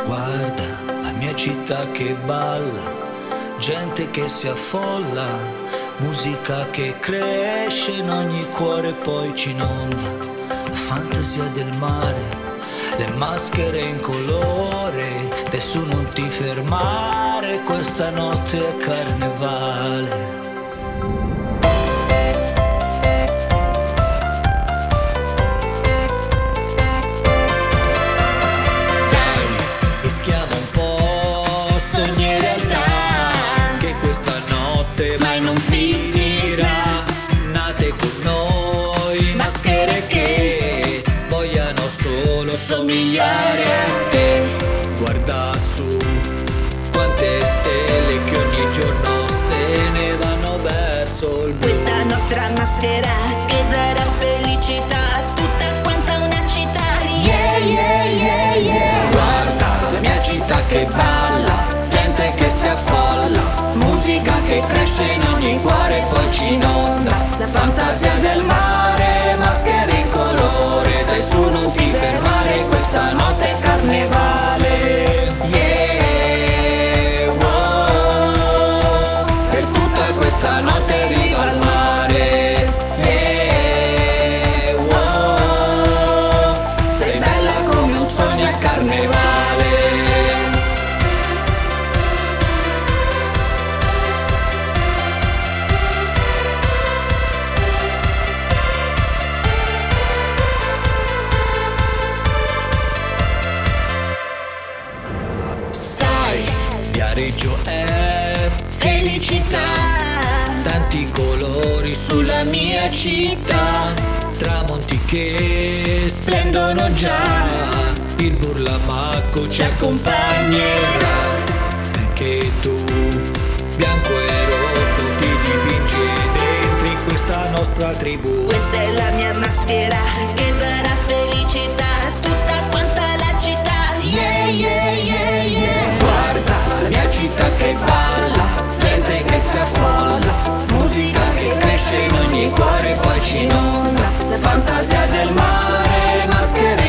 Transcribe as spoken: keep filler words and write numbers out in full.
Guarda la mia città che balla, gente che si affolla, musica che cresce in ogni cuore e poi ci inonda. La fantasia del mare, le maschere in colore, adesso non ti fermare, questa notte è carnevale. Sogni in realtà che questa notte mai non finirà. Nate con noi, maschere che vogliano solo somigliare a te. Guarda su quante stelle che ogni giorno se ne vanno verso il blu. Questa nostra maschera che darà felicità a tutta quanta una città. Yeah, yeah, yeah, yeah. Guarda la mia città che balla, gente che si affolla, musica che cresce in ogni cuore e poi ci inonda. La fantasia del mare, maschere in colore, dai su non ti fermare, questa notte è carnevale. Yeah, wow, per tutta questa notte arriva al mare. Yeah, wow, sei bella come un sogno a carnevale. Viareggio è felicità, tanti colori sulla mia città, tramonti che splendono già, il burlamacco ci accompagnerà. Se anche tu, bianco e rosso, ti dipingi dentro in questa nostra tribù. Questa è la mia maschera che darà felicità a tutta quanta la città. Yeah, yeah, yeah, yeah. Guarda la mia città che balla, gente che si affolla, musica che cresce in ogni cuore e poi ci inonda. La fantasia del mare, maschere